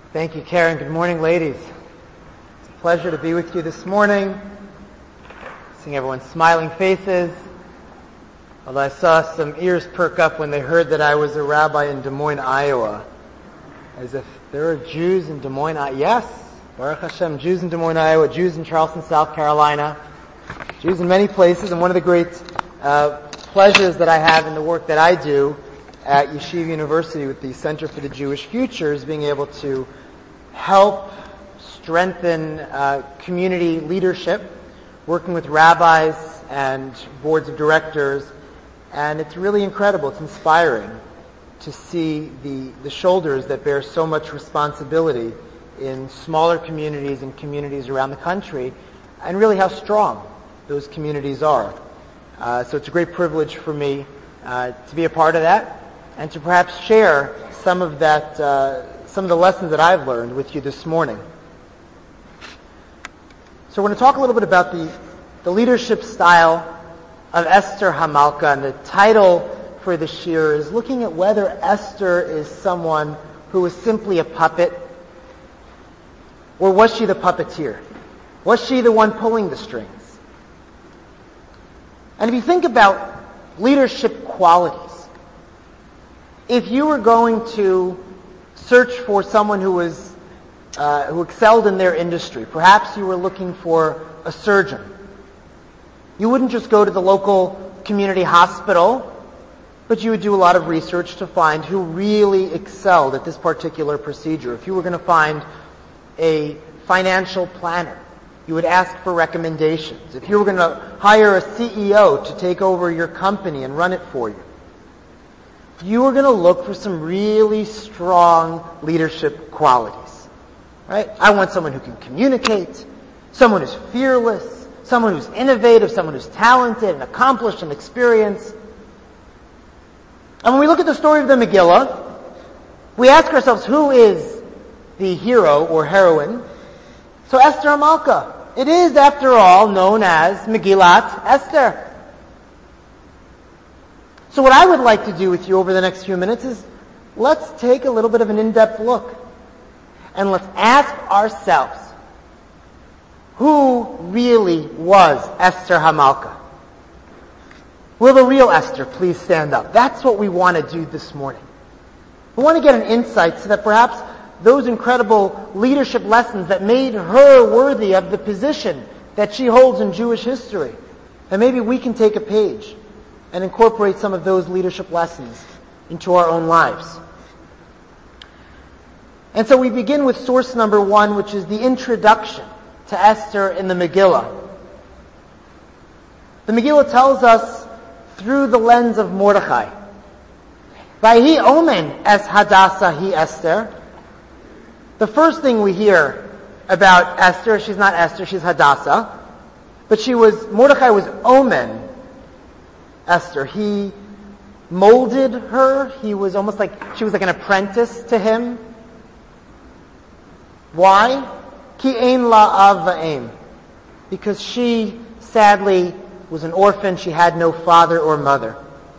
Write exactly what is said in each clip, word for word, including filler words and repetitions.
Thank you, Karen. Good morning, ladies. It's a pleasure to be with you this morning, seeing everyone's smiling faces. Although I saw some ears perk up when they heard that I was a rabbi in Des Moines, Iowa. As if there are Jews in Des Moines, Iowa. Yes, Baruch Hashem, Jews in Des Moines, Iowa, Jews in Charleston, South Carolina, Jews in many places. And one of the great uh, pleasures that I have in the work that I do at Yeshiva University with the Center for the Jewish Future is being able to help strengthen uh, community leadership, working with rabbis and boards of directors, and it's really incredible. It's inspiring to see the, the shoulders that bear so much responsibility in smaller communities and communities around the country, and really how strong those communities are. Uh, so it's a great privilege for me uh, to be a part of that, and to perhaps share some of that, uh, some of the lessons that I've learned with you this morning. So we're going to talk a little bit about the, the leadership style of Esther Hamalka, and the title for this year is looking at whether Esther is someone who is simply a puppet, or was she the puppeteer? Was she the one pulling the strings? And if you think about leadership qualities, if you were going to search for someone who was uh, who excelled in their industry, perhaps you were looking for a surgeon. You wouldn't just go to the local community hospital, but you would do a lot of research to find who really excelled at this particular procedure. If you were going to find a financial planner, you would ask for recommendations. If you were going to hire a C E O to take over your company and run it for you, you were going to look for some really strong leadership qualities. Right? I want someone who can communicate, someone who's fearless, someone who's innovative, someone who's talented and accomplished and experienced. And when we look at the story of the Megillah, we ask ourselves, who is the hero or heroine? So Esther Hamalka. It is, after all, known as Megillat Esther. So what I would like to do with you over the next few minutes is let's take a little bit of an in-depth look and let's ask ourselves, who really was Esther Hamalka? Will the real Esther please stand up? That's what we want to do this morning. We want to get an insight so that perhaps those incredible leadership lessons that made her worthy of the position that she holds in Jewish history, and maybe we can take a page and incorporate some of those leadership lessons into our own lives. And so we begin with source number one, which is the introduction to Esther in the Megillah. The Megillah tells us through the lens of Mordechai. Vayhi omen es Hadassah hi Esther. The first thing we hear about Esther, she's not Esther, she's Hadassah, but she was, Mordechai was omen Esther. He molded her. He was almost like, she was like an apprentice to him. Why? Ki ein la av va'em. Because she, sadly, was an orphan. She had no father or mother.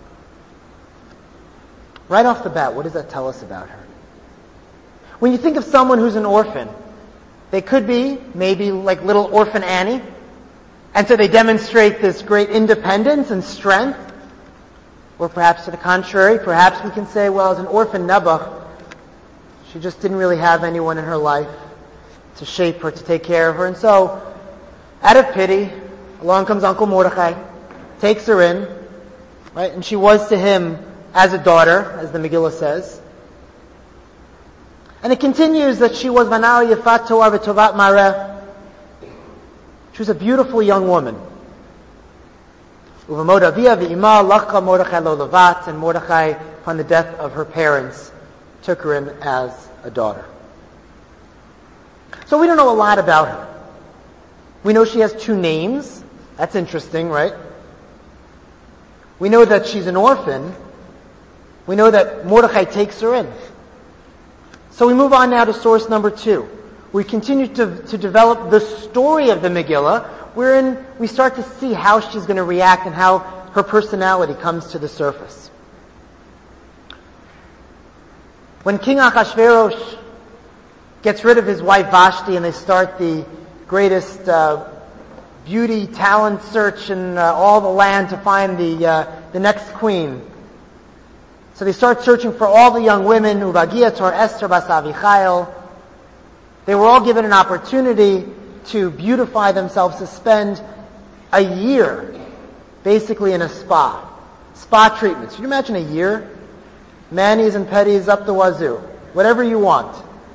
Right off the bat, what does that tell us about her? When you think of someone who's an orphan, they could be maybe like little orphan Annie, and so they demonstrate this great independence and strength. Or perhaps to the contrary, perhaps we can say, well, as an orphan Nebuch, she just didn't really have anyone in her life to shape her, to take care of her. And so, out of pity, along comes Uncle Mordechai, takes her in, right? And she was to him as a daughter, as the Megillah says. And it continues that she was Vanau Yefat Toar V'Tovat Mareh. She was a beautiful young woman. Uvamod Avia V'Ima Lacha Mordechai Lo Levat, and Mordechai, upon the death of her parents, took her in as a daughter. So we don't know a lot about her. We know she has two names. That's interesting, right? We know that she's an orphan. We know that Mordechai takes her in. So we move on now to source number two. We continue to, to develop the story of the Megillah, wherein we start to see how she's going to react and how her personality comes to the surface. When King Achashverosh gets rid of his wife Vashti, and they start the greatest uh, beauty talent search in uh, all the land to find the uh, the next queen. So they start searching for all the young women. Uvagia tor Esther bas Avichail. They were all given an opportunity to beautify themselves, to spend a year basically in a spa. Spa treatments. Can you imagine a year? Manis and pedis up the wazoo. Whatever you want.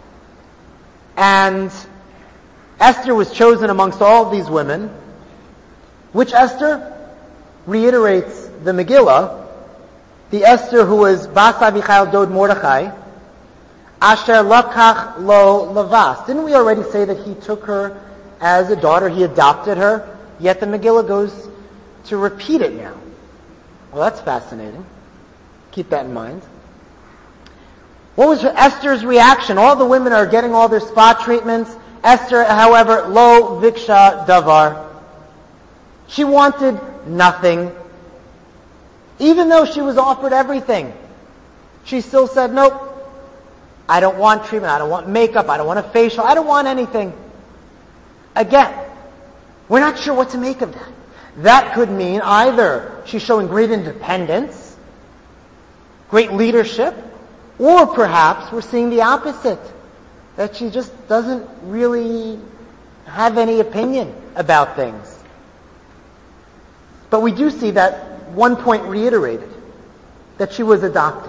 And Esther was chosen amongst all of these women. Which Esther? Reiterates the Megillah. The Esther who was Bas Avichail Dod Mordechai. Asher lakach lo lavas. Didn't we already say that he took her as a daughter? He adopted her. Yet the Megillah goes to repeat it now. Well, that's fascinating. Keep that in mind. What was Esther's reaction? All the women are getting all their spa treatments. Esther, however, lo viksha davar. She wanted nothing. Even though she was offered everything, she still said, nope, I don't want treatment, I don't want makeup, I don't want a facial, I don't want anything. Again, we're not sure what to make of that. That could mean either she's showing great independence, great leadership, or perhaps we're seeing the opposite, that she just doesn't really have any opinion about things. But we do see that one point reiterated, that she was adopted.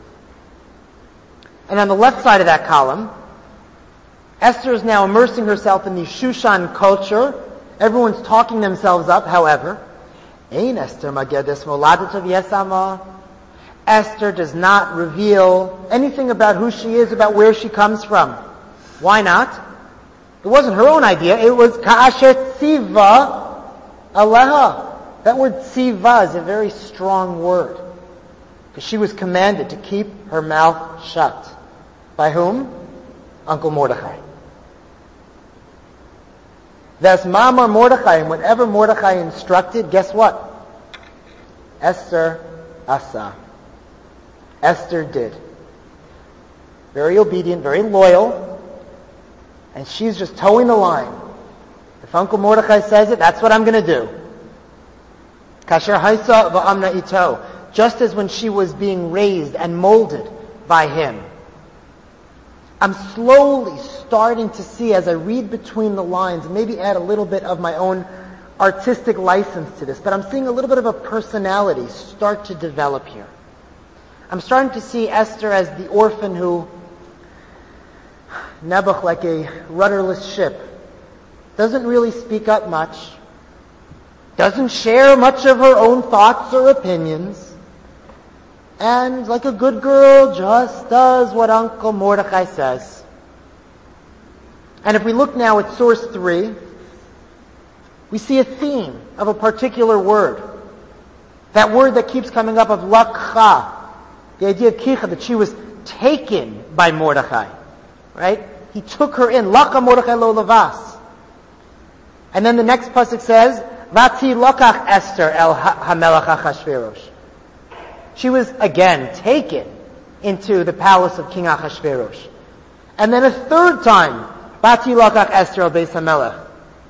And on the left side of that column, Esther is now immersing herself in the Shushan culture. Everyone's talking themselves up, however. Ein Esther magedes moladet of Yesama. Esther does not reveal anything about who she is, about where she comes from. Why not? It wasn't her own idea. It was Ka'asher Tziva Aleha. That word Tziva is a very strong word. Because she was commanded to keep her mouth shut. By whom? Uncle Mordechai. That's Mamar Mordechai, and whatever Mordechai instructed, guess what? Esther asa. Esther did. Very obedient, very loyal, and she's just towing the line. If Uncle Mordechai says it, that's what I'm going to do. Kasher haisa va'amna ito. Just as when she was being raised and molded by him. I'm slowly starting to see, as I read between the lines, maybe add a little bit of my own artistic license to this, but I'm seeing a little bit of a personality start to develop here. I'm starting to see Esther as the orphan who, Nebuch, like a rudderless ship, doesn't really speak up much, doesn't share much of her own thoughts or opinions, and like a good girl, just does what Uncle Mordechai says. And if we look now at source three, we see a theme of a particular word. That word that keeps coming up of lakcha. The idea of kicha, that she was taken by Mordechai. Right? He took her in. Laka Mordechai lo lavas. And then the next pasuk says, Vati lokach Esther el hamelach Achashverosh. She was again taken into the palace of King Achashverosh. And then a third time, Bati lakach Esther el Beis HaMelech.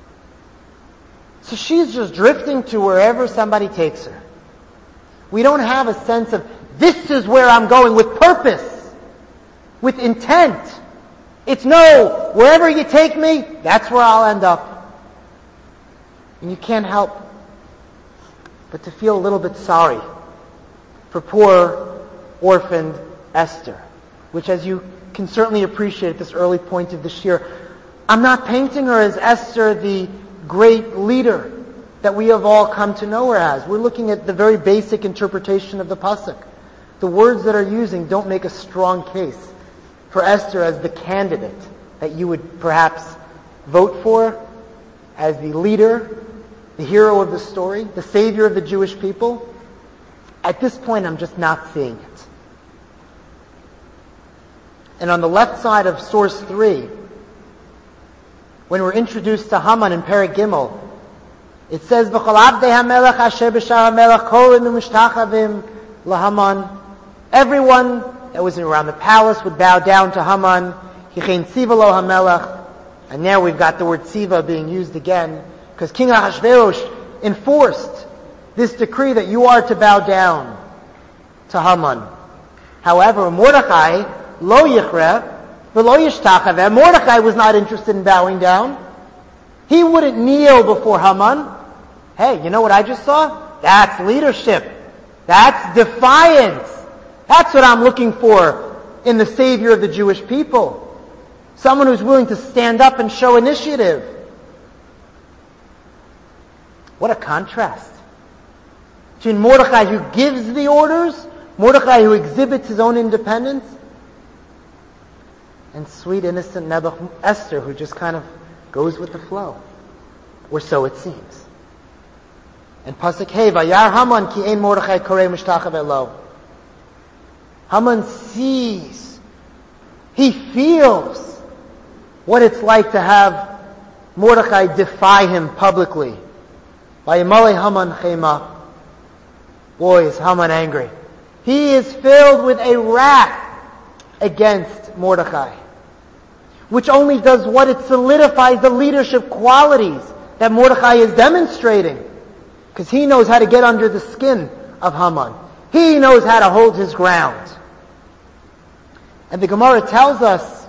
So she's just drifting to wherever somebody takes her. We don't have a sense of, this is where I'm going, with purpose, with intent. It's no, wherever you take me, that's where I'll end up. And you can't help but to feel a little bit sorry for poor, orphaned Esther, which, as you can certainly appreciate at this early point of this year, I'm not painting her as Esther, the great leader that we have all come to know her as. We're looking at the very basic interpretation of the pasuk. The words that are using don't make a strong case for Esther as the candidate that you would perhaps vote for, as the leader, the hero of the story, the savior of the Jewish people. At this point, I'm just not seeing it. And on the left side of source three, when we're introduced to Haman in Perek Gimel, it says, "V'chol abdei hamelech asher b'shar hamelech korim u'mishtachavim laHaman." Everyone that was around the palace would bow down to Haman. Hichein tziva lo hamelech. And now we've got the word tziva being used again, because King Ahasuerus enforced this decree that you are to bow down to Haman. However, Mordechai, lo yichre, v'lo yishtachave, Mordechai was not interested in bowing down. He wouldn't kneel before Haman. Hey, you know what I just saw? That's leadership. That's defiance. That's what I'm looking for in the Savior of the Jewish people. Someone who's willing to stand up and show initiative. What a contrast between Mordechai who gives the orders, Mordechai who exhibits his own independence, and sweet, innocent Nebuch- Esther who just kind of goes with the flow. Or so it seems. And Pasuk Hey, Vayar Haman ki ein Mordechai korei mishtachav elo. Haman sees, he feels what it's like to have Mordechai defy him publicly. Vayimale Haman chema. Boy, is Haman angry. He is filled with a wrath against Mordechai, which only does what? It solidifies the leadership qualities that Mordechai is demonstrating. Because he knows how to get under the skin of Haman. He knows how to hold his ground. And the Gemara tells us,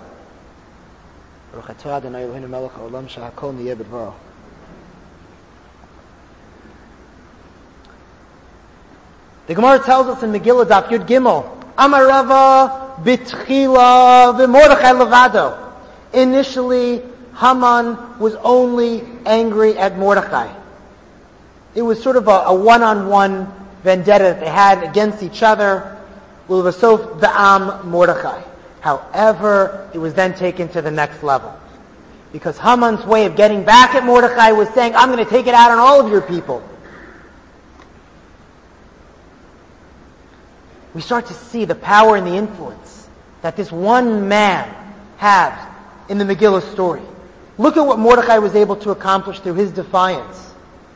the Gemara tells us in Megillah Daf Yud Gimel, Amar Rava bitchila v'Mordechai levado. Initially, Haman was only angry at Mordechai. It was sort of a, a one-on-one vendetta that they had against each other. Ulvasof v'am Mordechai. However, it was then taken to the next level. Because Haman's way of getting back at Mordechai was saying, I'm going to take it out on all of your people. We start to see the power and the influence that this one man has in the Megillah story. Look at what Mordechai was able to accomplish through his defiance.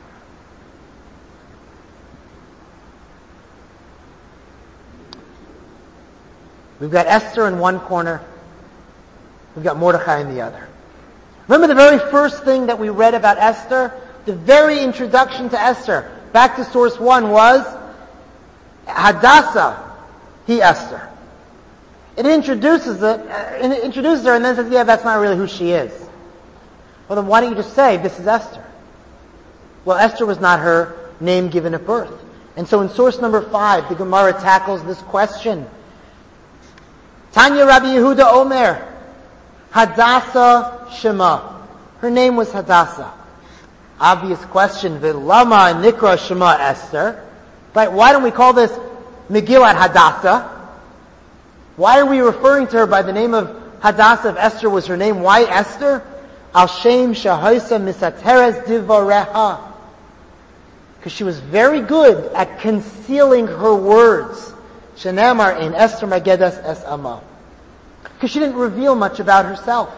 We've got Esther in one corner. We've got Mordechai in the other. Remember the very first thing that we read about Esther? The very introduction to Esther, back to source one, was Hadassah, he Esther. It introduces it, uh, it introduces her and then says, yeah, that's not really who she is. Well, then why don't you just say, this is Esther? Well, Esther was not her name given at birth. And so in source number five, the Gemara tackles this question. Tanya Rabbi Yehuda Omer, Hadassah Shema. Her name was Hadassah. Obvious question, V'lama Nikra Shema Esther. Right, why don't we call this Megillat Hadassah? Why are we referring to her by the name of Hadassah if Esther was her name? Why Esther? Al Shem Shahoisa Misateres Divareha. Because she was very good at concealing her words. Shenamar in Esther Magedas Es Amma. Because she didn't reveal much about herself.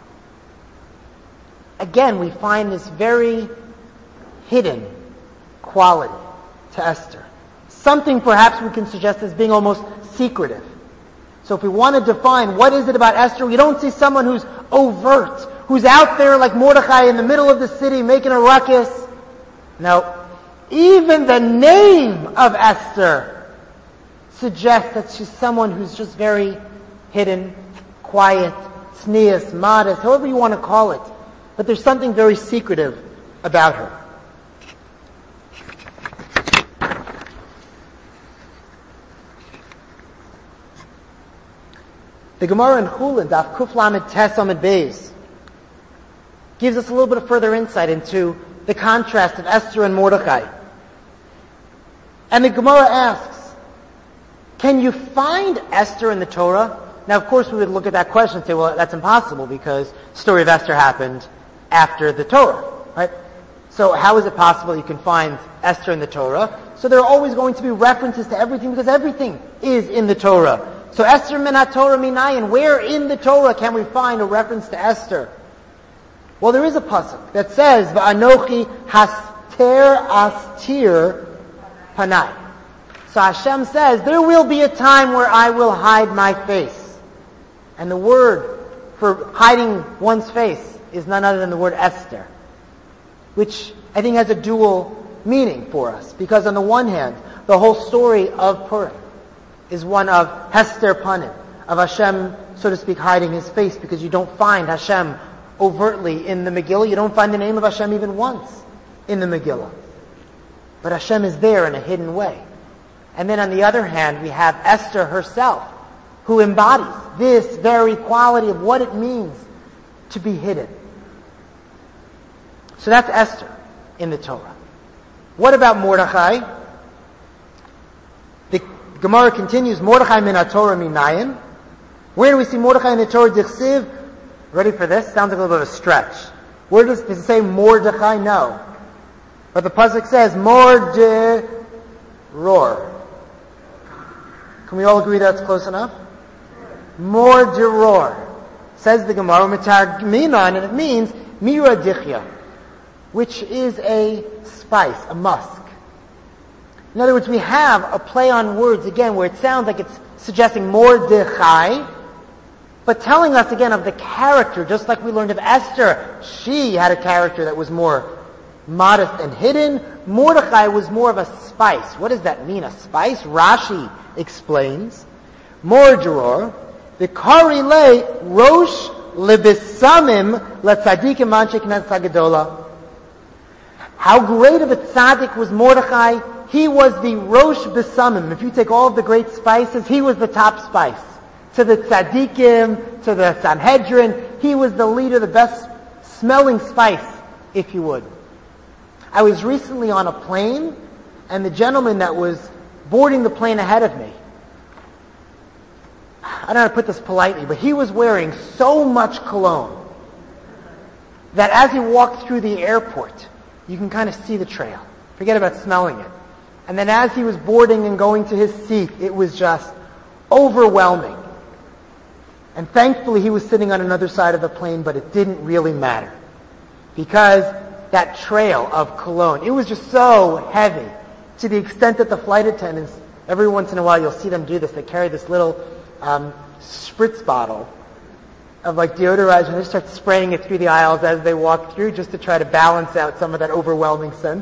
Again, we find this very hidden quality to Esther. Something perhaps we can suggest as being almost secretive. So if we want to define what is it about Esther, we don't see someone who's overt, who's out there like Mordechai in the middle of the city making a ruckus. No. Even the name of Esther suggests that she's someone who's just very hidden, quiet, tznius, modest, however you want to call it. But there's something very secretive about her. The Gemara in Chulin, Daf Kuf Lamed Tes Amud Beis, gives us a little bit of further insight into the contrast of Esther and Mordechai. And the Gemara asks, can you find Esther in the Torah? Now, of course, we would look at that question and say, well, that's impossible because the story of Esther happened after the Torah, right? So how is it possible you can find Esther in the Torah? So there are always going to be references to everything because everything is in the Torah. So Esther min ha-Torah minayin, where in the Torah can we find a reference to Esther? Well, there is a pasuk that says, V'anochi haster astir panai. So Hashem says, there will be a time where I will hide my face. And the word for hiding one's face is none other than the word Esther, which I think has a dual meaning for us. Because on the one hand, the whole story of Purim is one of Hester Panim, of Hashem, so to speak, hiding his face, because you don't find Hashem overtly in the Megillah. You don't find the name of Hashem even once in the Megillah. But Hashem is there in a hidden way. And then on the other hand, we have Esther herself, who embodies this very quality of what it means to be hidden. So that's Esther in the Torah. What about Mordechai? The Gemara continues, Mordechai min ha-Torah minayin. Where do we see Mordechai in the Torah? Dichsiv. Ready for this? Sounds like a little bit of a stretch. Where does, does it say Mordechai? No. But the pasuk says, Mordoror. Can we all agree that's close enough? Mordoror. Says the Gemara, Mitargminan, and it means Mira Dichya, which is a spice, a musk. In other words, we have a play on words, again, where it sounds like it's suggesting Mordechai, but telling us again of the character, just like we learned of Esther. She had a character that was more modest and hidden. Mordechai was more of a spice. What does that mean, a spice? Rashi explains, Mordoror, the Kari Le Rosh Lebisamim Letzadikim Manche Knesset Hagadola. How great of a tzaddik was Mordechai? He was the Rosh Besamim. If you take all of the great spices, he was the top spice. To the tzaddikim, to the Sanhedrin, he was the leader, the best smelling spice, if you would. I was recently on a plane, and the gentleman that was boarding the plane ahead of me, I don't know how to put this politely, but he was wearing so much cologne that as he walked through the airport, you can kind of see the trail. Forget about smelling it. And then as he was boarding and going to his seat, it was just overwhelming. And thankfully he was sitting on another side of the plane, but it didn't really matter. Because that trail of cologne, it was just so heavy, to the extent that the flight attendants, every once in a while you'll see them do this, they carry this little um, spritz bottle of like deodorizer, and they start spraying it through the aisles as they walk through, just to try to balance out some of that overwhelming scent.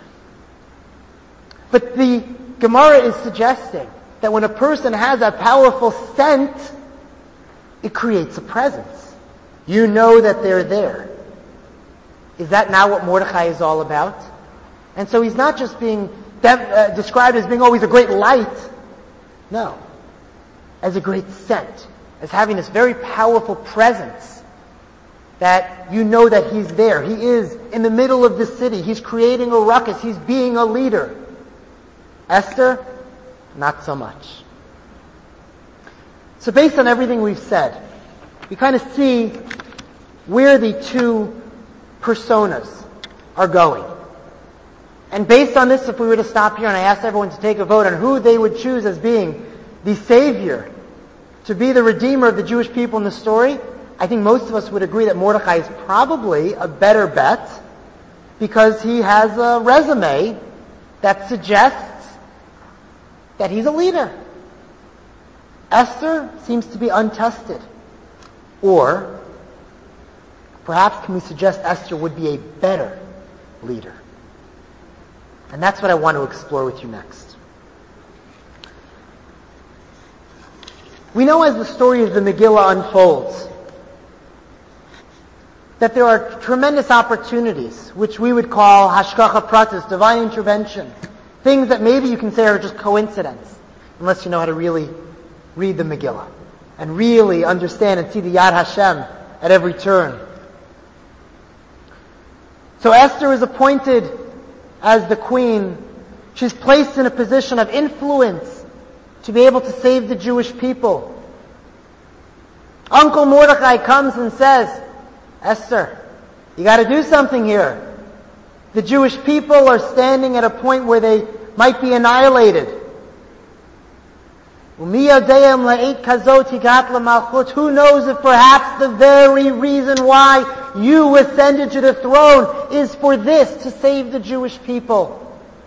But the Gemara is suggesting that when a person has a powerful scent, it creates a presence. You know that they're there. Is that not what Mordechai is all about? And so he's not just being de- uh, described as being always a great light. No. As a great scent. As having this very powerful presence that you know that he's there. He is in the middle of the city. He's creating a ruckus. He's being a leader. Esther, not so much. So based on everything we've said, we kind of see where the two personas are going. And based on this, if we were to stop here and I asked everyone to take a vote on who they would choose as being the Savior, to be the Redeemer of the Jewish people in the story, I think most of us would agree that Mordechai is probably a better bet, because he has a resume that suggests that he's a leader. Esther seems to be untested. Or, perhaps can we suggest Esther would be a better leader? And that's what I want to explore with you next. We know as the story of the Megillah unfolds that there are tremendous opportunities, which we would call hashgacha pratis, divine intervention. Things that maybe you can say are just coincidence, unless you know how to really read the Megillah and really understand and see the Yad Hashem at every turn. So Esther is appointed as the queen. She's placed in a position of influence to be able to save the Jewish people. Uncle Mordechai comes and says, Esther, you got to do something here. The Jewish people are standing at a point where they might be annihilated. Who knows if perhaps the very reason why you ascended to the throne is for this, to save the Jewish people.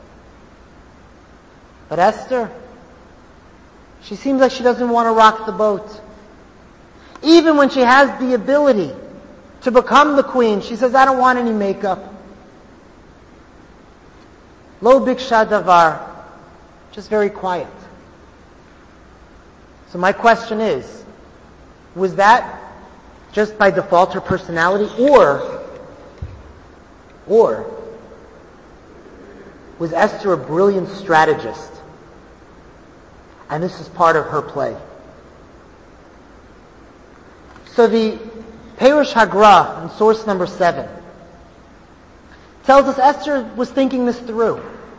But Esther, she seems like she doesn't want to rock the boat. Even when she has the ability to become the queen, she says, I don't want any makeup. Lo biksha davar, just very quiet. So my question is, was that just by default her personality, or, or was Esther a brilliant strategist? And this is part of her play. So the Perush Hagra, in source number seven, tells us Esther was thinking this through.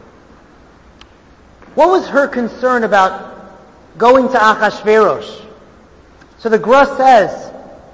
What was her concern about going to Achashverosh? So the Gra says,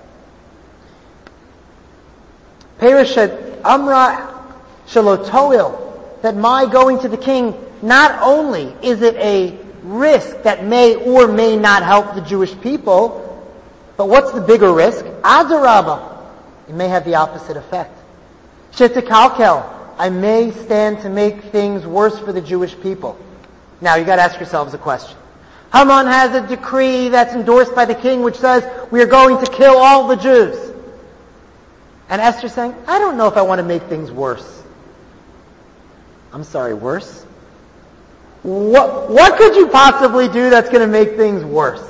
Perush Amra Shalotoil, that my going to the king, not only is it a risk that may or may not help the Jewish people, but what's the bigger risk? Adarabba, it may have the opposite effect. Shetikalkel, I may stand to make things worse for the Jewish people. Now you got to ask yourselves a question. Haman has a decree that's endorsed by the king which says we are going to kill all the Jews. And Esther's saying, I don't know if I want to make things worse. I'm sorry, worse? What, what could you possibly do that's going to make things worse?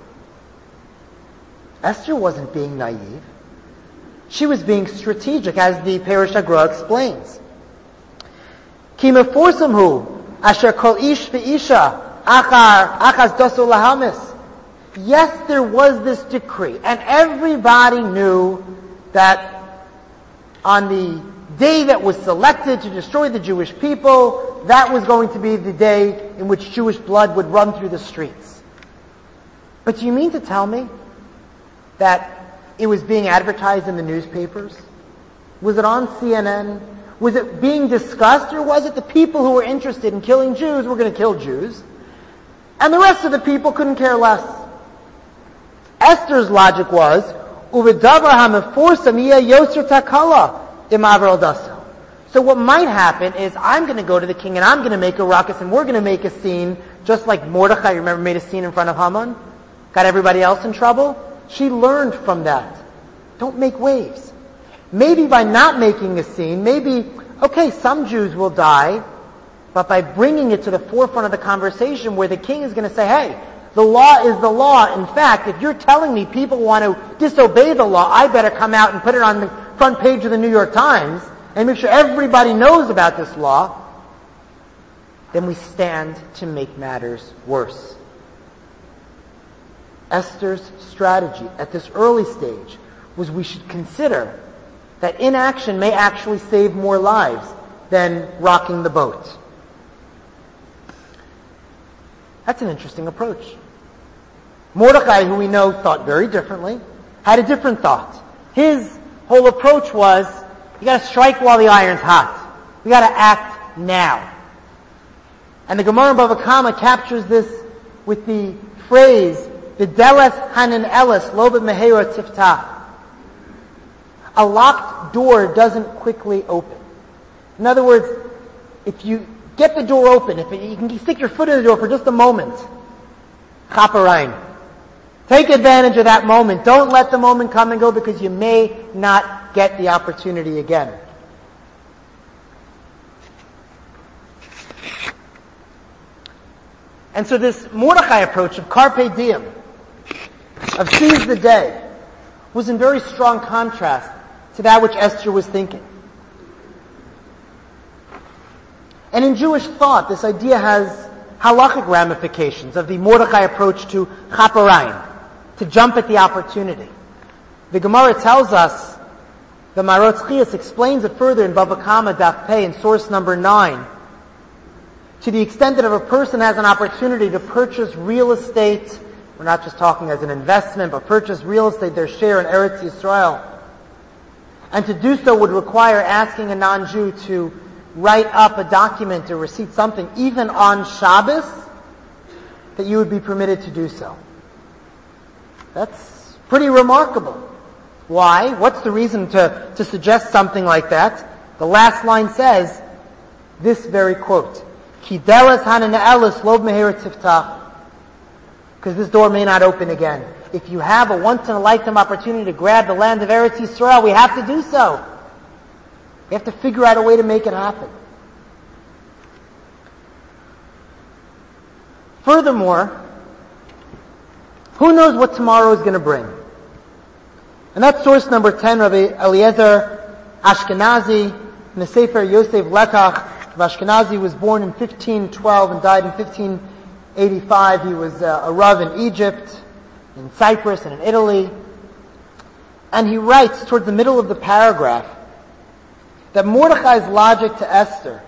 Esther wasn't being naive. She was being strategic, as the Perush Hagra explains. Ki meforsamhu asher kol ish ve'isha achar achas daso lahamis. Yes, there was this decree, and everybody knew that on the day that was selected to destroy the Jewish people, that was going to be the day in which Jewish blood would run through the streets. But do you mean to tell me that it was being advertised in the newspapers? Was it on C N N? Was it being discussed, or was it the people who were interested in killing Jews were going to kill Jews, and the rest of the people couldn't care less? Esther's logic was, Uvidavar ha'meforsam yeh yoser takala imaver al daso. So what might happen is I'm going to go to the king and I'm going to make a ruckus and we're going to make a scene, just like Mordechai, remember, made a scene in front of Haman? Got everybody else in trouble? She learned from that. Don't make waves. Maybe by not making a scene, maybe, okay, some Jews will die, but by bringing it to the forefront of the conversation where the king is going to say, hey, the law is the law. In fact, if you're telling me people want to disobey the law, I better come out and put it on the front page of the New York Times and make sure everybody knows about this law. Then we stand to make matters worse. Esther's strategy at this early stage was we should consider that inaction may actually save more lives than rocking the boat. That's an interesting approach. Mordechai, who we know thought very differently, had a different thought. His whole approach was, you got to strike while the iron's hot. We got to act now. And the Gemara in Bava Kama captures this with the phrase, "V'deles hanan elis lo b'mehera tiftach." A locked door doesn't quickly open. In other words, if you get the door open, if it, you can stick your foot in the door for just a moment, chaparayim. Take advantage of that moment. Don't let the moment come and go, because you may not get the opportunity again. And so this Mordechai approach of carpe diem, of seize the day, was in very strong contrast to that which Esther was thinking. And in Jewish thought, this idea has halachic ramifications of the Mordechai approach to chaparayim, to jump at the opportunity. The Gemara tells us, the Marotz Chias explains it further in Bava Kama Daf Pei in source number nine, to the extent that if a person has an opportunity to purchase real estate, we're not just talking as an investment, but purchase real estate, their share in Eretz Yisrael, and to do so would require asking a non-Jew to write up a document or receipt, something, even on Shabbos, that you would be permitted to do so. That's pretty remarkable. Why? What's the reason to, to suggest something like that? The last line says this very quote, Ki deles hanan elis lo b'mehera tiftach, because this door may not open again. if you have a once-in-a-lifetime opportunity to grab the land of Eretz Yisrael, we have to do so. We have to figure out a way to make it happen. Furthermore, who knows what tomorrow is going to bring? And that's source number ten, Rabbi Eliezer Ashkenazi, in the Sefer Yosef Lekach. Rabbi Ashkenazi was born in fifteen twelve and died in fifteen eighty-five. He was uh, a Rav in Egypt, in Cyprus, and in Italy. And he writes towards the middle of the paragraph that Mordechai's logic to Esther,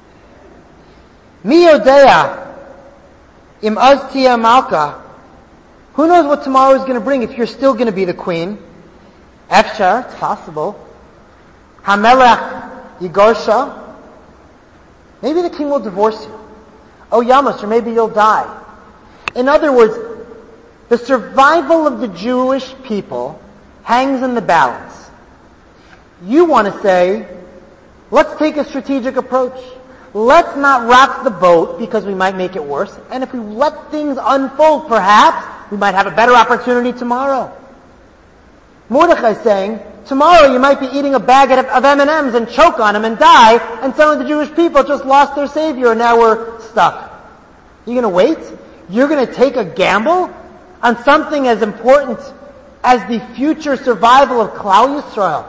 Mi yodea im az tia malka, who knows what tomorrow is going to bring if you're still going to be the queen? Efshar, it's possible. Hamelech yigorsha, maybe the king will divorce you. Oh Yamos, or maybe you'll die. In other words, the survival of the Jewish people hangs in the balance. You want to say, let's take a strategic approach. Let's not rock the boat because we might make it worse. And if we let things unfold, perhaps we might have a better opportunity tomorrow. Mordechai is saying, tomorrow you might be eating a bag of M and M's and choke on them and die, and some of the Jewish people just lost their savior and now we're stuck. You're going to wait? You're going to take a gamble on something as important as the future survival of Klal Yisrael?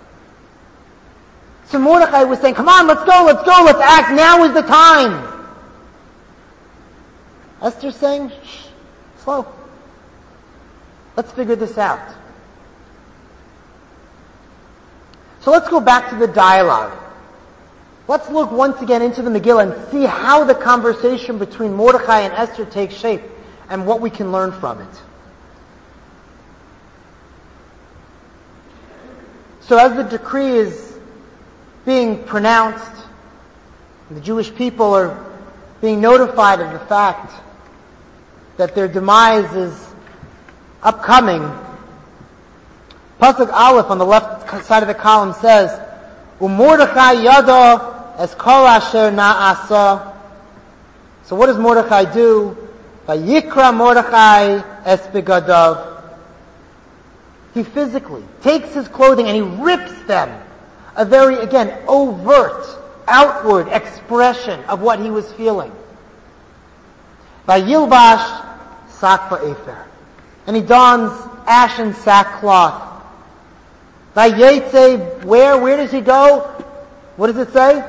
So Mordechai was saying, come on, let's go, let's go, let's act, now is the time. Esther's saying, shh, slow. Let's figure this out. So let's go back to the dialogue. Let's look once again into the Megillah and see how the conversation between Mordechai and Esther takes shape and what we can learn from it. So as the decree is being pronounced, the Jewish people are being notified of the fact that their demise is upcoming. Pasuk Aleph on the left side of the column says, "U'Mordechai yado es kol asher na'asa." So what does Mordechai do? Vayikra Mordechai es begadav. He physically takes his clothing and he rips them. A very, again, overt, outward expression of what he was feeling. Vayilbash sak va'efer. And he dons ashen sackcloth. Vayetze, where? Where does he go? What does it say?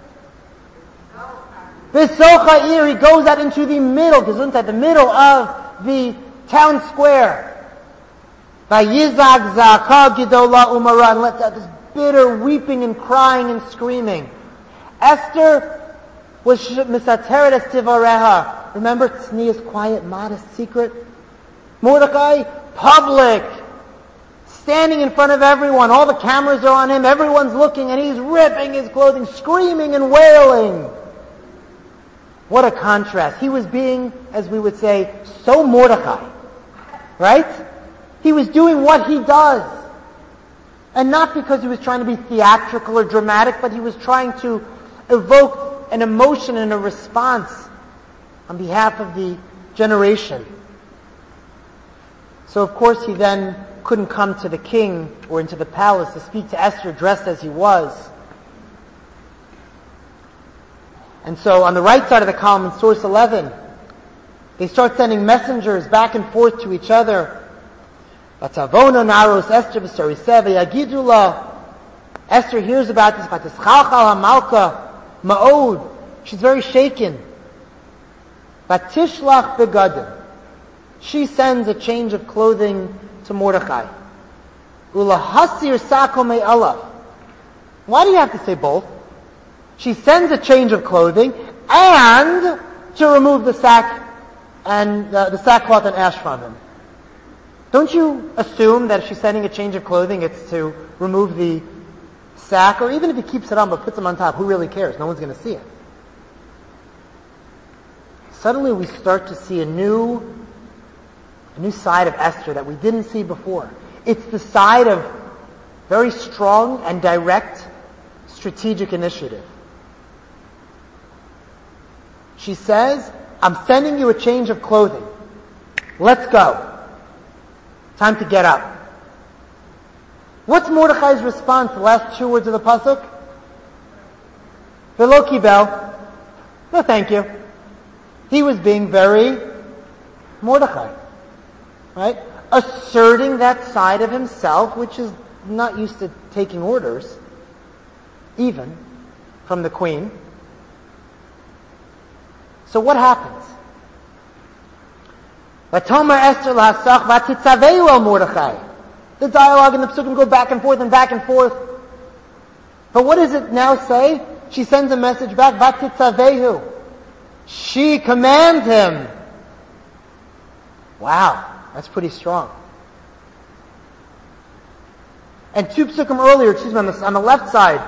V'socha ir, he goes out into the middle, gesundheit, the middle of the town square. Vayizag zaka gidola umara, and let out this bitter weeping and crying and screaming. Esther was misateret es tivareha. Remember, tznius, quiet, modest, secret. Mordechai, public, standing in front of everyone. All the cameras are on him. Everyone's looking, and he's ripping his clothing, screaming and wailing. What a contrast. He was being, as we would say, so Mordechai. Right? He was doing what he does. And not because he was trying to be theatrical or dramatic, but he was trying to evoke an emotion and a response on behalf of the generation. So of course he then couldn't come to the king or into the palace to speak to Esther dressed as he was. And so on the right side of the column in source eleven, they start sending messengers back and forth to each other. Esther Esther hears about this. Ma'od. She's very shaken. Batishlach begadim. She sends a change of clothing to Mordechai. Ulahasir sako me'alav. Why do you have to say both? She sends a change of clothing and to remove the sack and uh, the sackcloth and ash from him. Don't you assume that if she's sending a change of clothing, it's to remove the sack, or even if he keeps it on but puts them on top, who really cares? No one's going to see it. Suddenly we start to see a new, a new side of Esther that we didn't see before. It's the side of very strong and direct strategic initiative. She says, I'm sending you a change of clothing. Let's go. Time to get up. What's Mordechai's response? The last two words of the pasuk? Velo kibel. No, thank you. He was being very Mordechai, right? Asserting that side of himself, which is not used to taking orders, even from the queen. So what happens? Vatomer Esther lahasach vatitzaveu el Mordechai. The dialogue and the psukim go back and forth and back and forth. But what does it now say? She sends a message back, vatitzavehu. She commands him. Wow, that's pretty strong. And two psukim earlier, excuse me, on the, on the left side,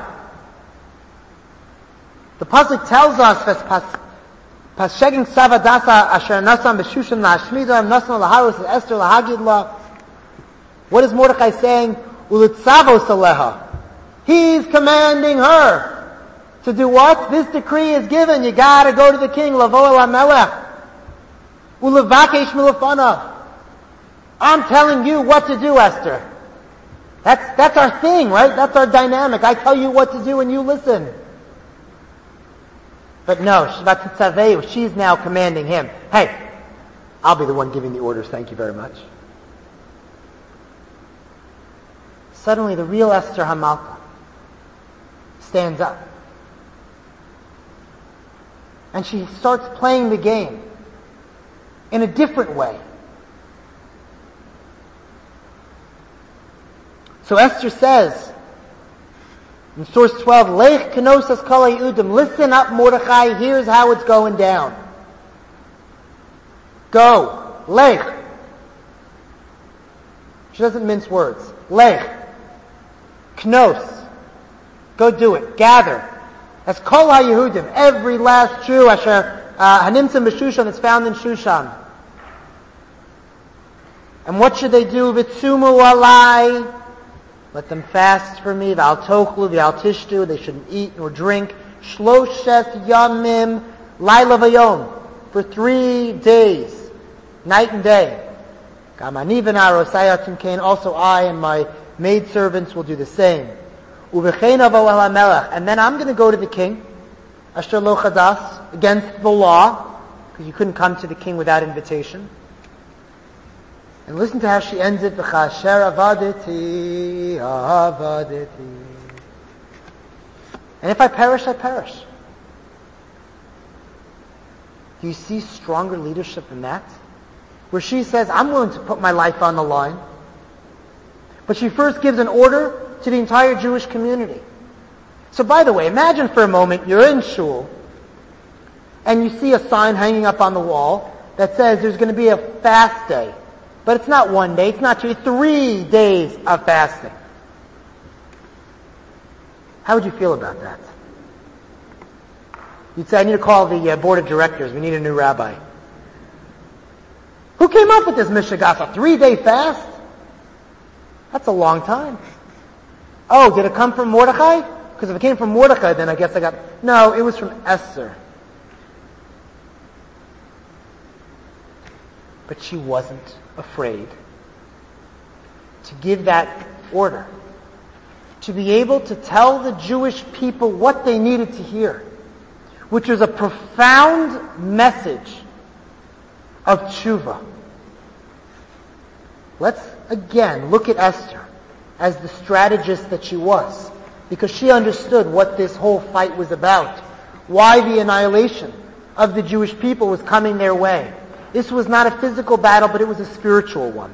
the pasuk tells us, Pashegin savadasa asher nasam b'shushan la'ashmidam nasam laharus Esther lahagid la. What is Mordechai saying? Ulitzavos aleha. He's commanding her to do what? This decree is given. You gotta go to the king. Lavo el hamelech. Ulevakesh milafanav. I'm telling you what to do, Esther. That's, that's our thing, right? That's our dynamic. I tell you what to do and you listen. But no, she's now commanding him. Hey, I'll be the one giving the orders. Thank you very much. Suddenly the real Esther Hamalka stands up. And she starts playing the game in a different way. So Esther says, in source twelve, Lech kenosas kol ha'Yehudim, listen up Mordechai, here's how it's going down. Go, Lech. She doesn't mince words. Lech. Knos. Go do it. Gather. That's kol ha'Yehudim, every last Jew, asher hanimtzim b'Shushan, that's found in Shushan. And what should they do? Vitzumu alai. Let them fast for me. V'al tochlu, v'al tishtu. They shouldn't eat nor drink. Shloshes yamim laila v'yom. For three days, night and day. Gamani v'naro sayatim kain. Also I and my maidservants will do the same. Uvechein avo el hamelech. And then I'm going to go to the king. Asher lo chadas. Against the law. Because you couldn't come to the king without invitation. And listen to how she ends it. V'chasher avaditi, avaditi. And if I perish, I perish. Do you see stronger leadership than that? Where she says, I'm willing to put my life on the line. But she first gives an order to the entire Jewish community. So by the way, imagine for a moment you're in shul and you see a sign hanging up on the wall that says there's going to be a fast day. But it's not one day, it's not two, it's three days of fasting. How would you feel about that? You'd say, I need to call the uh, board of directors, we need a new rabbi. Who came up with this Mishagas? A three-day fast? That's a long time. Oh, did it come from Mordechai? Because if it came from Mordechai, then I guess I got... No, it was from Esther. But she wasn't afraid to give that order. To be able to tell the Jewish people what they needed to hear. Which was a profound message of tshuva. Let's again look at Esther as the strategist that she was. Because she understood what this whole fight was about. Why the annihilation of the Jewish people was coming their way. This was not a physical battle, but it was a spiritual one.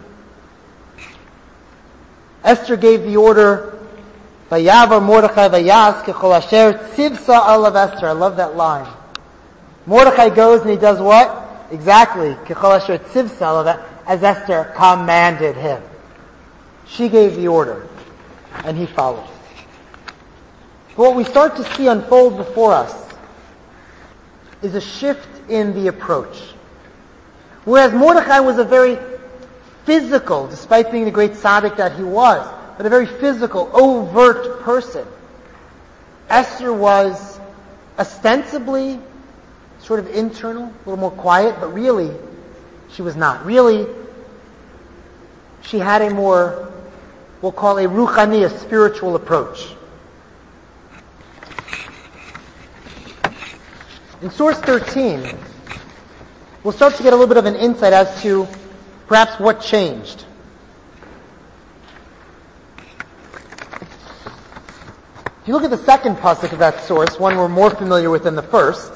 Esther gave the order, Vayavar Mordechai vayas kechol asher tzivsa alav Esther. I love that line. Mordechai goes and he does what? Exactly. Kechol asher tzivsa alav, as Esther commanded him. She gave the order, and he followed. But what we start to see unfold before us is a shift in the approach. Whereas Mordechai was a very physical, despite being the great tzaddik that he was, but a very physical, overt person. Esther was ostensibly sort of internal, a little more quiet, but really she was not. Really, she had a more, we'll call a ruchani, a spiritual approach. In source thirteen, we'll start to get a little bit of an insight as to perhaps what changed. If you look at the second pasuk of that source, one we're more familiar with than the first,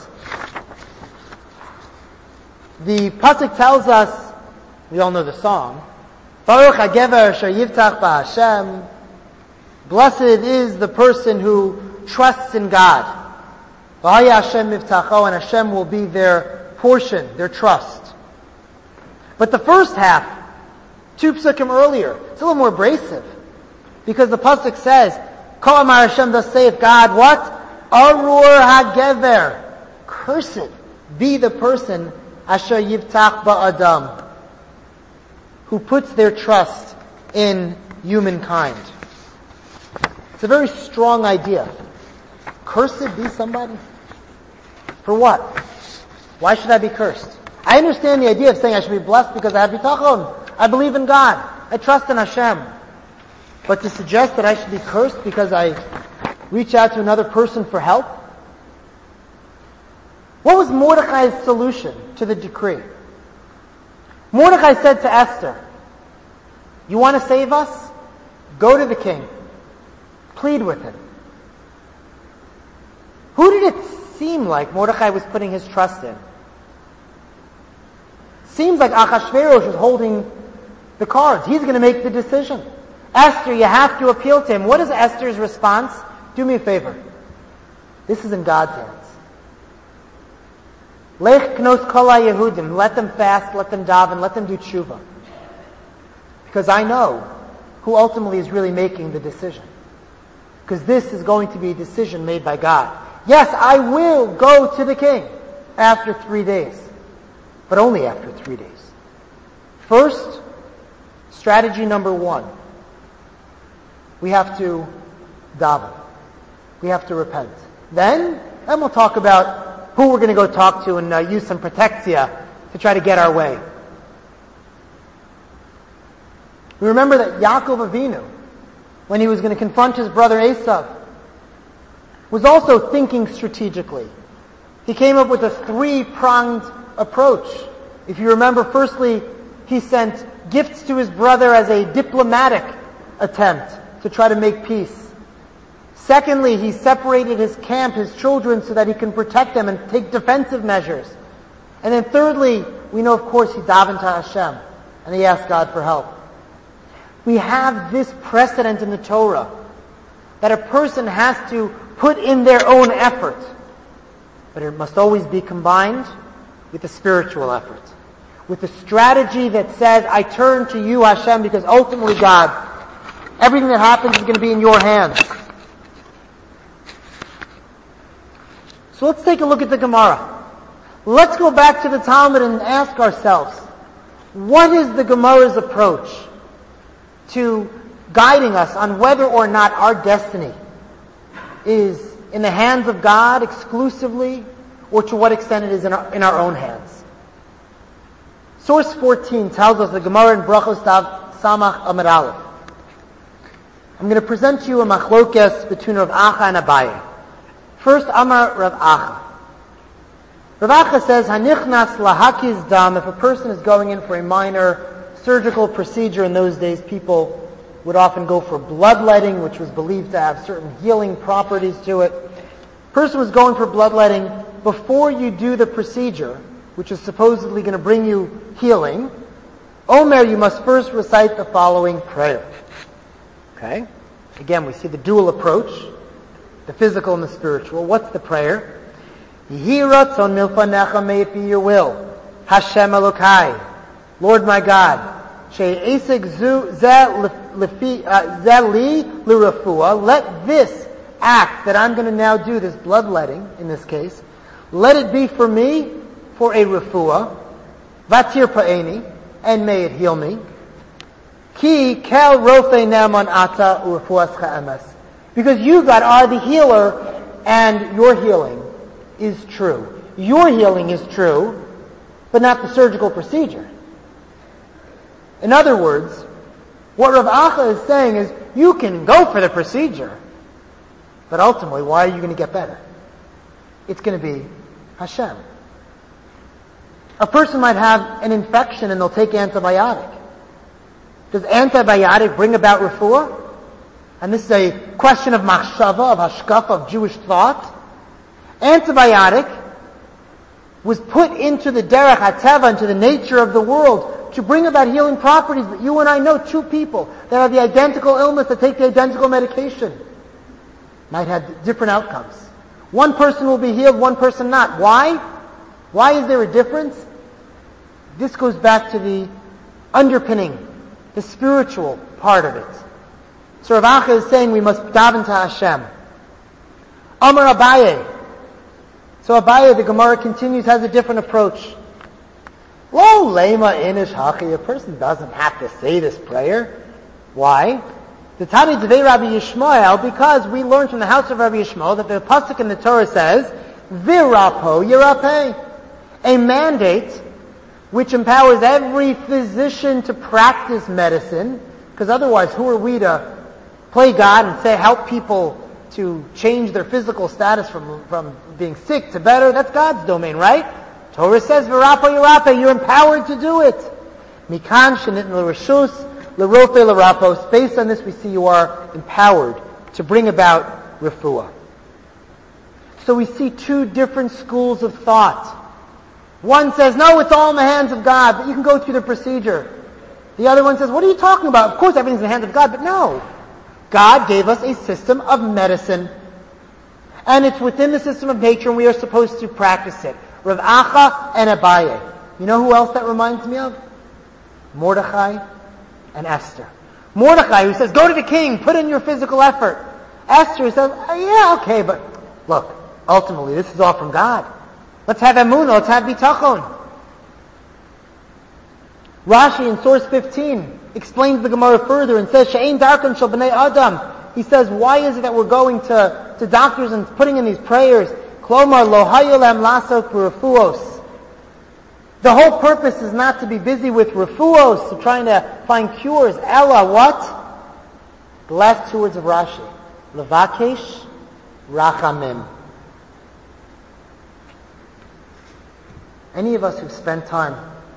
the pasuk tells us, we all know the song, Baruch HaGever Asher Yivtach BaHashem, blessed is the person who trusts in God. V'haya Hashem Mivtacho, and Hashem will be their portion, their trust. But the first half, two psukim earlier, it's a little more abrasive. Because the pasuk says, Kol Amar Hashem, thus saith God, what? Arur HaGever. Cursed be the person, Asher Yivtach Ba'adam, who puts their trust in humankind. It's a very strong idea. Cursed be somebody? For what? Why should I be cursed? I understand the idea of saying I should be blessed because I have bitachon. I believe in God. I trust in Hashem. But to suggest that I should be cursed because I reach out to another person for help? What was Mordechai's solution to the decree? Mordechai said to Esther, you want to save us? Go to the king. Plead with him. Who did it seem like Mordechai was putting his trust in? Seems like Achashverosh was holding the cards. He's going to make the decision. Esther, you have to appeal to him. What is Esther's response? Do me a favor. This is in God's hands. Lech knos kol Yehudim. Let them fast, let them daven, let them do tshuva. Because I know who ultimately is really making the decision. Because this is going to be a decision made by God. Yes, I will go to the king after three days. But only after three days. First, strategy number one. We have to daven. We have to repent. Then, then we'll talk about who we're going to go talk to and uh, use some protectia to try to get our way. We remember that Yaakov Avinu, when he was going to confront his brother Esav, was also thinking strategically. He came up with a three-pronged approach. If you remember, firstly, he sent gifts to his brother as a diplomatic attempt to try to make peace. Secondly, he separated his camp, his children, so that he can protect them and take defensive measures. And then thirdly, we know, of course, he davened to Hashem, and he asked God for help. We have this precedent in the Torah, that a person has to put in their own effort, but it must always be combined with a spiritual effort, with a strategy that says, I turn to you, Hashem, because ultimately, God, everything that happens is going to be in your hands. So let's take a look at the Gemara. Let's go back to the Talmud and ask ourselves, what is the Gemara's approach to guiding us on whether or not our destiny is in the hands of God exclusively, or to what extent it is in our, in our own hands? Source fourteen tells us, the Gemara in Brachos Tav Samach Amud Aleph. I'm going to present to you a machlokes between Rav Acha and Abaye. First, Amar Rav Acha. Rav Acha says, Hanichnas lahakiz dam, if a person is going in for a minor surgical procedure, in those days people would often go for bloodletting, which was believed to have certain healing properties to it. Person was going for bloodletting. Before you do the procedure, which is supposedly going to bring you healing, Omer, you must first recite the following prayer. Okay? Again, we see the dual approach, the physical and the spiritual. What's the prayer? Yehi ratzon milfanecha, may it be your will. Hashem Elokai, Lord my God, she'esek zu ze li l'rafua, let this act that I'm going to now do, this bloodletting, in this case, let it be for me, for a refuah, vatir pa'eni, and may it heal me. Ki kel rofe ne'aman ata u'refuascha emes. Because you, God, are the healer, and your healing is true. Your healing is true, but not the surgical procedure. In other words, What Rav Acha is saying is, you can go for the procedure, but ultimately, why are you going to get better? It's going to be Hashem. A person might have an infection and they'll take antibiotic. Does antibiotic bring about refuah? And this is a question of machshava, of hashkafa, of Jewish thought. Antibiotic was put into the derech hateva, into the nature of the world, to bring about healing properties. But you and I know two people that have the identical illness, that take the identical medication, might have different outcomes. One person will be healed, one person not. Why? Why is there a difference? This goes back to the underpinning, the spiritual part of it. So Rav Acha is saying we must daven to Hashem. Amar Abaye. So Abaye, the Gemara continues, has a different approach. Lo lema inish hachi. A person doesn't have to say this prayer. Why? The Tani Devei Rabbi Yishmael, because we learned from the house of Rabbi Yishmael that the pasuk in the Torah says, Virapo Yirapeh. A mandate which empowers every physician to practice medicine, because otherwise who are we to play God and say, help people to change their physical status from, from being sick to better? That's God's domain, right? Torah says, V'rapo Yirape, you're empowered to do it. Mikan shenitn l'reshus, l'rofe l'rapos. Based on this, we see you are empowered to bring about refuah. So we see two different schools of thought. One says, no, it's all in the hands of God, but you can go through the procedure. The other one says, what are you talking about? Of course everything's in the hands of God, but no. God gave us a system of medicine. And it's within the system of nature, and we are supposed to practice it. Rav Acha and Abaye. You know who else that reminds me of? Mordechai and Esther. Mordechai, who says, go to the king, put in your physical effort. Esther, who says, oh, yeah, okay, but look, ultimately, this is all from God. Let's have emunah, let's have bitachon. Rashi in source fifteen explains the Gemara further and says, She'ein darkan shel b'nei Adam. He says, why is it that we're going to, to doctors and putting in these prayers? Klomar lo hayolem lasok b'refuos. The whole purpose is not to be busy with refuos, to trying to find cures. Ella, what? The last two words of Rashi. Levakesh rachamim. Any of us who've spent time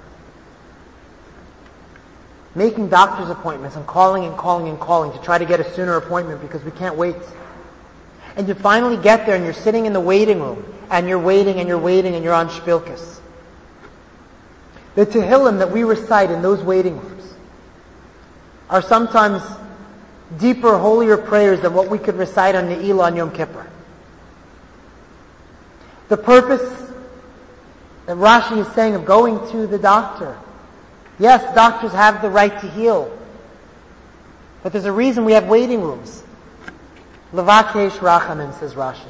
making doctor's appointments and calling and calling and calling to try to get a sooner appointment because we can't wait. And you finally get there and you're sitting in the waiting room and you're waiting and you're waiting and you're on shpilkus. The Tehillim that we recite in those waiting rooms are sometimes deeper, holier prayers than what we could recite on Ne'ilah on Yom Kippur. The purpose that Rashi is saying of going to the doctor. Yes, doctors have the right to heal. But there's a reason we have waiting rooms. Levakesh rachamim, says Rashi.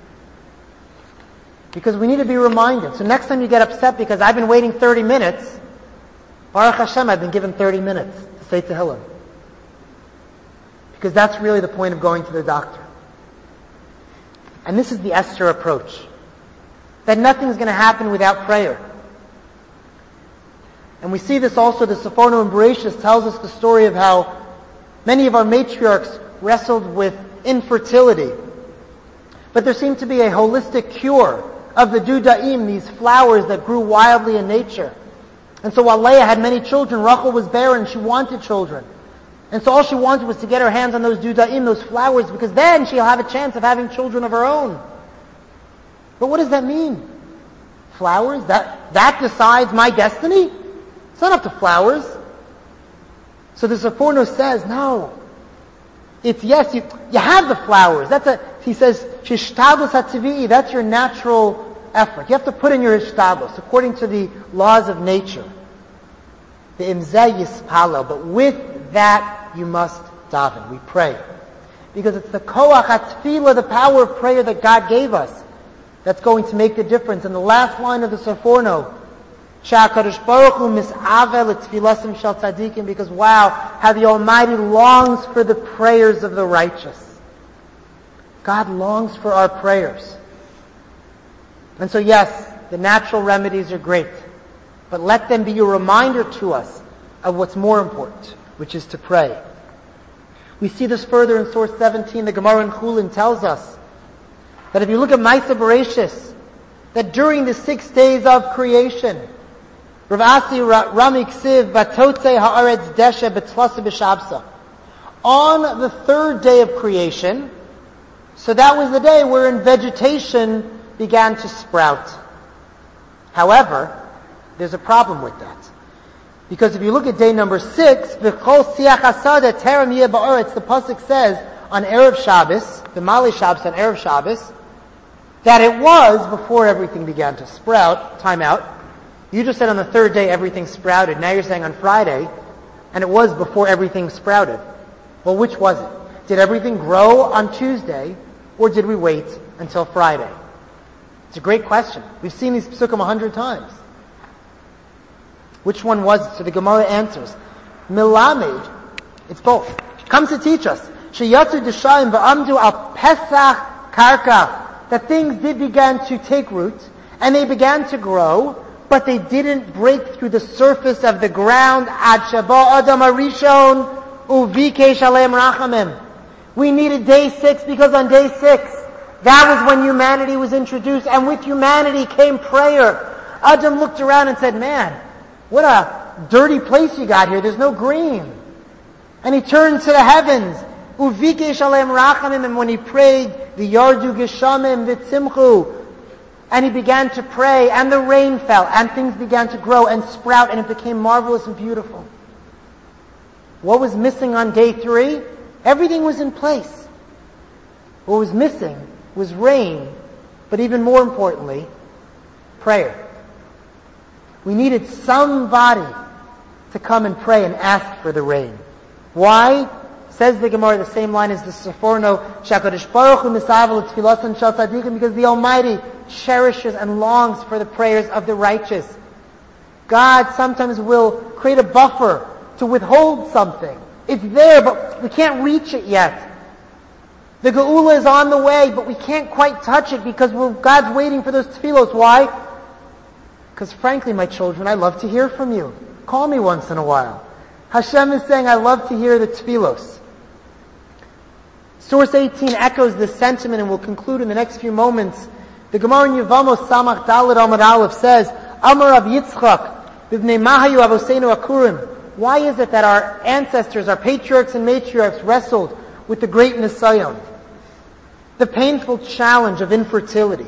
Because we need to be reminded. So next time you get upset because I've been waiting thirty minutes, Baruch Hashem, I've been given thirty minutes to say Tehillim. Because that's really the point of going to the doctor. And this is the Esther approach. That nothing's going to happen without prayer. And we see this also, the Seforno and Bereshis tells us the story of how many of our matriarchs wrestled with infertility. But there seemed to be a holistic cure of the dudaim, these flowers that grew wildly in nature. And so while Leah had many children, Rachel was barren, she wanted children. And so all she wanted was to get her hands on those dudaim, those flowers, because then she'll have a chance of having children of her own. But what does that mean? Flowers? That, that decides my destiny? It's not up to flowers. So the Seforno says, no. It's yes, you, you have the flowers. That's a, he says, Shishtadlus HaTzivi'i, that's your natural effort. You have to put in your Hishtadlus, according to the laws of nature. The Imzeh Yispalo. But with that, you must daven. We pray. Because it's the Koach HaTfilah, the power of prayer that God gave us, that's going to make the difference. And the last line of the Seforno, Sha'akadosh Baruch Hu mis'avel etfilasim shel tzadikim, because wow, how the Almighty longs for the prayers of the righteous. God longs for our prayers. And so yes, the natural remedies are great, but let them be a reminder to us of what's more important. which is to pray. We see this further in source seventeen. The Gemara in Chulin tells us that if you look at Ma'aseh Bereshis, that during the six days of creation, Rav Asi Rami Ksiv Batotze Haaretz Deshe B'Tlasa B'Shabsa, on the third day of creation, so that was the day wherein vegetation began to sprout. However, there's a problem with that. Because if you look at day number six, V'chol Siach Asada Terem Yeh Ba'aretz, the Pasuk says on Erev Shabbos, the Mali Shabbos on Erev Shabbos, that it was before everything began to sprout. Time out. You just said on the third day everything sprouted. Now you're saying on Friday, and it was before everything sprouted. Well, which was it? Did everything grow on Tuesday, or did we wait until Friday? It's a great question. We've seen these psukim a hundred times. Which one was it? So the Gemara answers, Milamed, it's both. Comes to teach us, Sheyatzu Deshayim v'amdu al Pesach Karka, that things did begin to take root, and they began to grow, but they didn't break through the surface of the ground. Ad Shaba Adam Arishon Uvikesh Aleim Rachamim. We needed day six because on day six, that was when humanity was introduced, and with humanity came prayer. Adam looked around and said, man, what a dirty place you got here. There's no green. And he turned to the heavens. Uvikesh Aleim Rachamim, and when he prayed, the Yardu Geshamim Vitzimchu, and he began to pray, and the rain fell, and things began to grow and sprout, and it became marvelous and beautiful. What was missing on day three? Everything was in place. What was missing was rain, but even more importantly, prayer. We needed somebody to come and pray and ask for the rain. Why? Says the Gemara, the same line as the Seforno, Shakadosh Baruch Hu misavel tfilasan shel tzadikim, because the Almighty cherishes and longs for the prayers of the righteous. God sometimes will create a buffer to withhold something. It's there, but we can't reach it yet. The Geula is on the way, but we can't quite touch it because we're, God's waiting for those tefillos. Why? Because frankly, my children, I love to hear from you. Call me once in a while. Hashem is saying, I love to hear the tefillos. Source eighteen echoes this sentiment, and we'll conclude in the next few moments. The Gemara in Yevamos Samach Dalet Amud Aleph says, Amar Rav Yitzchak, B'vnei Mahayu Avoseinu Akurim. Why is it that our ancestors, our patriarchs and matriarchs, wrestled with the great Nisayon, the painful challenge of infertility?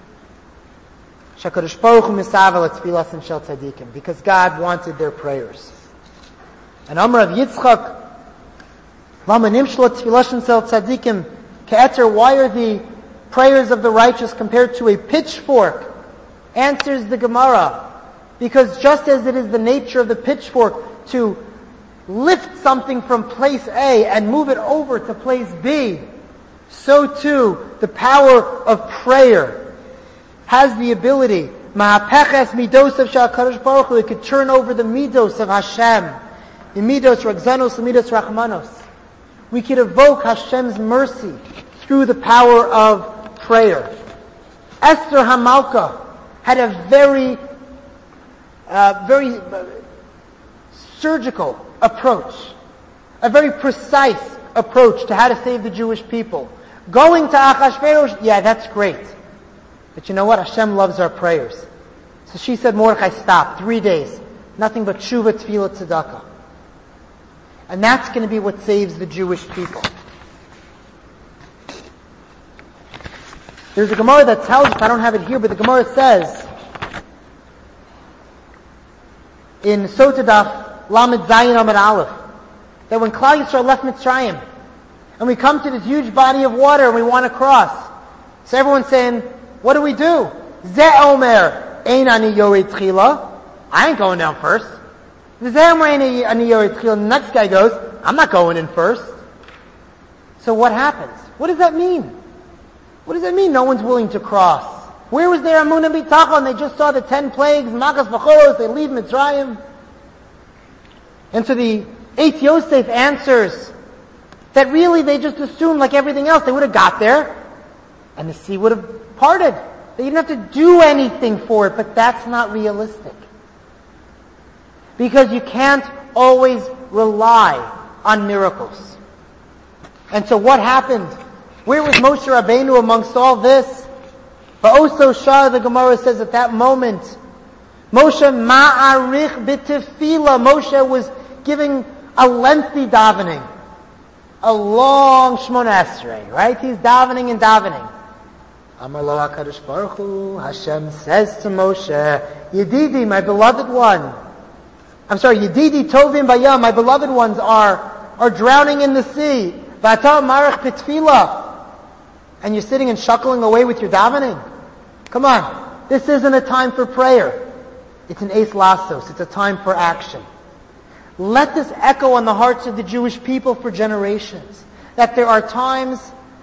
Shakadosh Baruch Hu misavel tfilasan shel tzadikim, because God wanted their prayers. And Amar Rav Yitzchak, Lama nimshlo tfilasan shel tzadikim ke'eter, why are the prayers of the righteous compared to a pitchfork? Answers the Gemara, because just as it is the nature of the pitchfork to lift something from place A and move it over to place B, so too the power of prayer has the ability, Ma'apeches midos of Shakadosh Baruch Hu, it could turn over the midos of Hashem, the midos Ragzanos, the midos Rachmanos. We could evoke Hashem's mercy through the power of prayer. Esther Hamalka had a very, uh, very uh, surgical approach, a very precise approach to how to save the Jewish people. Going to Achashverosh, yeah, that's great. But you know what? Hashem loves our prayers. So she said, Mordechai, stop. Three days. Nothing but tshuva, tefillah, tzedakah. And that's going to be what saves the Jewish people. There's a Gemara that tells us, I don't have it here, but the Gemara says, in Sotadaf, Lamed Zayin Amid Aleph, that when Klal Yisrael left Mitzrayim, and we come to this huge body of water and we want to cross, so everyone's saying, what do we do? Ze Omer, Ein Ani Yored Tchila, I ain't going down first. Ze Omer Ein Ani Yored Tchila, the next guy goes, I'm not going in first. So what happens? What does that mean? What does that mean no one's willing to cross? Where was their Amun and Bitachon? They just saw the ten plagues, Makas Vacholos, they leave Mitzrayim. And so the Eitz Yosef answers that really they just assumed, like everything else, they would have got there and the sea would have parted. They didn't have to do anything for it, but that's not realistic. Because you can't always rely on miracles. And so what happened? Where was Moshe Rabbeinu amongst all this? But also Shah, the Gemara says at that moment, Moshe ma'arich b'tefila. Moshe was giving a lengthy davening. A long Shmona Esrei, right? He's davening and davening. Amar lo HaKadosh Baruch Hu, Hashem says to Moshe, Yedidi, my beloved one. I'm sorry, Yedidi Tovim Bayam, my beloved ones are, are drowning in the sea. V'ata marich b'tefila. And you're sitting and shuckling away with your davening. Come on. This isn't a time for prayer. It's an Eis Lasos. It's a time for action. Let this echo on the hearts of the Jewish people for generations. That there are times...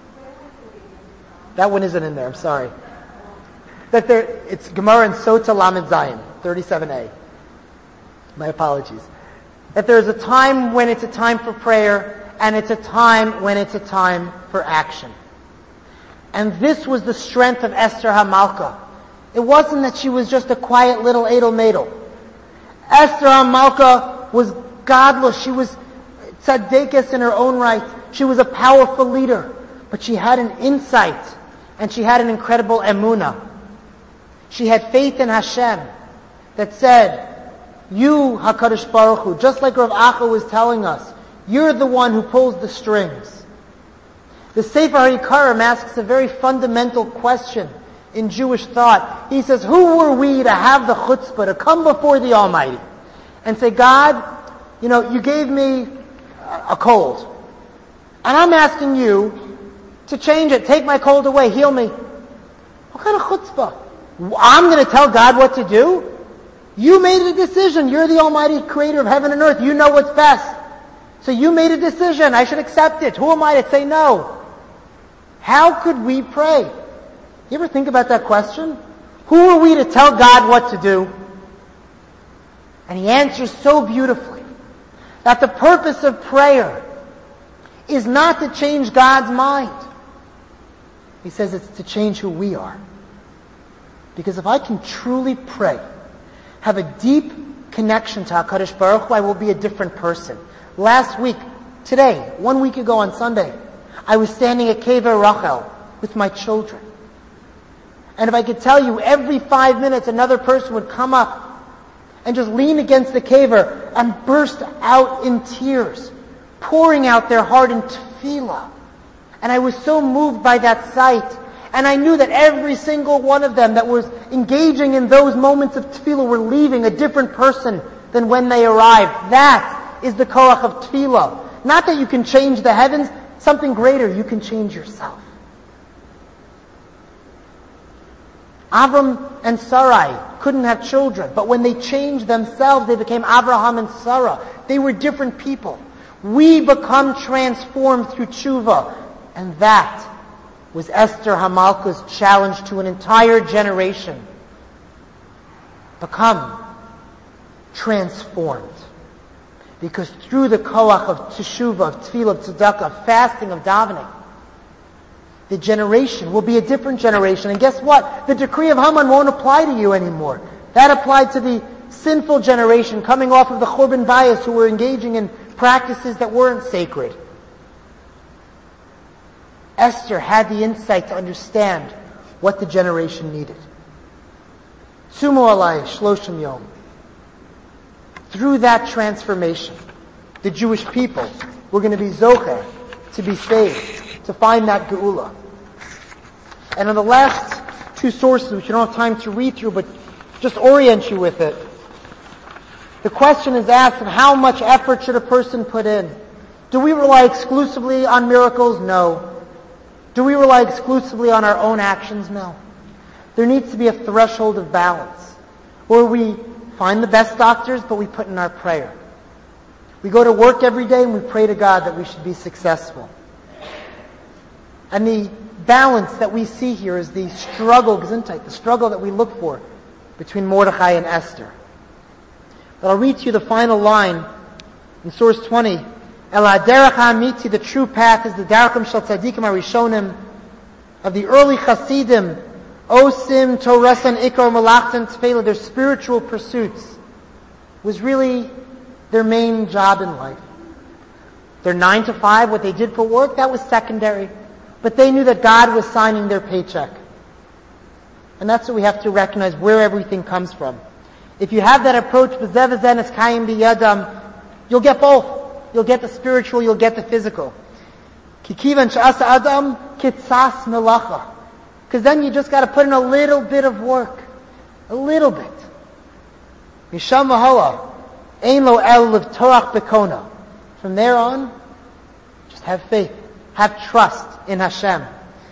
That one isn't in there, I'm sorry. That there, it's Gemara in Sota Lamed Zayin, thirty-seven A. My apologies. That there's a time when it's a time for prayer, and it's a time when it's a time for action. And this was the strength of Esther HaMalka. It wasn't that she was just a quiet little Edel Madel. Esther HaMalka was godless. She was tzaddikis in her own right. She was a powerful leader. But she had an insight, and she had an incredible emunah. She had faith in Hashem that said, you, HaKadosh Baruch Hu, just like Rav Acha was telling us, you're the one who pulls the strings. The Sefer HaYikarim asks a very fundamental question in Jewish thought. He says, who were we to have the chutzpah to come before the Almighty and say, God, you know, you gave me a cold, and I'm asking you to change it, take my cold away, heal me. What kind of chutzpah? I'm going to tell God what to do? You made a decision. You're the Almighty Creator of heaven and earth. You know what's best. So you made a decision. I should accept it. Who am I to say no? How could we pray? You ever think about that question? Who are we to tell God what to do? And he answers so beautifully that the purpose of prayer is not to change God's mind. He says it's to change who we are. Because if I can truly pray, have a deep connection to HaKadosh Baruch Hu, I will be a different person. Last week, today, one week ago on Sunday, I was standing at Kever Rachel with my children. And if I could tell you, every five minutes another person would come up and just lean against the Kever and burst out in tears, pouring out their heart in tefillah. And I was so moved by that sight. And I knew that every single one of them that was engaging in those moments of tefillah were leaving a different person than when they arrived. That is the koach of tefillah. Not that you can change the heavens, something greater, you can change yourself. Avram and Sarai couldn't have children, but when they changed themselves, they became Abraham and Sarah. They were different people. We become transformed through tshuva. And that was Esther HaMalka's challenge to an entire generation. Become transformed. Because through the koach of teshuvah, of tefillah, of tzedakah, of fasting, of davening, the generation will be a different generation. And guess what? The decree of Haman won't apply to you anymore. That applied to the sinful generation coming off of the Churban Bayis who were engaging in practices that weren't sacred. Esther had the insight to understand what the generation needed. Sumo alai shloshim yom. Through that transformation, the Jewish people were going to be zocher, to be saved, to find that geula. And in the last two sources, which you don't have time to read through, but just orient you with it, the question is asked of how much effort should a person put in? Do we rely exclusively on miracles? No. Do we rely exclusively on our own actions? No. There needs to be a threshold of balance, where we find the best doctors, but we put in our prayer. We go to work every day and we pray to God that we should be successful. And the balance that we see here is the struggle, gesundheit, the struggle that we look for between Mordechai and Esther. But I'll read to you the final line in source twenty. El haderech ha'amiti, the true path, is the darachim shel tzadikim harishonim, of the early Hasidim, osim torasan ikar malachtan tefillah, their spiritual pursuits was really their main job in life. Their nine to five, what they did for work, that was secondary. But they knew that God was signing their paycheck. And that's what we have to recognize, where everything comes from. If you have that approach, you'll get both. You'll get the spiritual, you'll get the physical. Because then you just got to put in a little bit of work. A little bit. From there on, just have faith. Have trust in Hashem.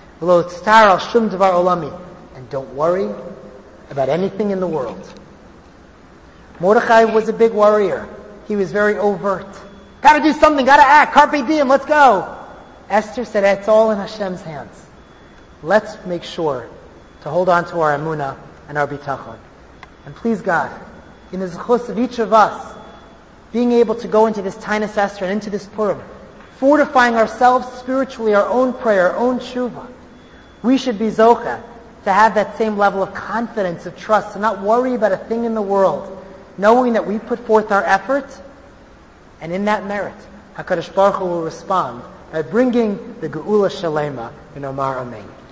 And don't worry about anything in the world. Mordechai was a big warrior. He was very overt. Gotta do something, gotta act, carpe diem, let's go. Esther said, it's all in Hashem's hands. Let's make sure to hold on to our emunah and our bitachon. And please God, in the zechus of each of us, being able to go into this Tainus Esther and into this Purim, fortifying ourselves spiritually, our own prayer, our own tshuva, we should be zocheh to have that same level of confidence, of trust, to not worry about a thing in the world, knowing that we put forth our effort, and in that merit, HaKadosh Baruch Hu will respond by bringing the Geula Shalema in Omar Amen.